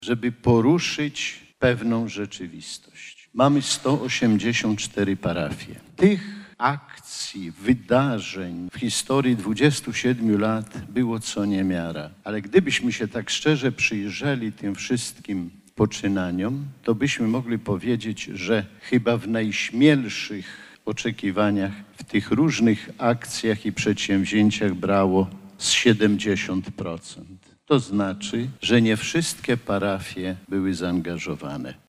żeby poruszyć pewną rzeczywistość. Mamy 184 parafie. Tych akcji, wydarzeń w historii 27 lat było co niemiara. Ale gdybyśmy się tak szczerze przyjrzeli tym wszystkim poczynaniom, to byśmy mogli powiedzieć, że chyba w najśmielszych oczekiwaniach w tych różnych akcjach i przedsięwzięciach brało z 70%. To znaczy, że nie wszystkie parafie były zaangażowane.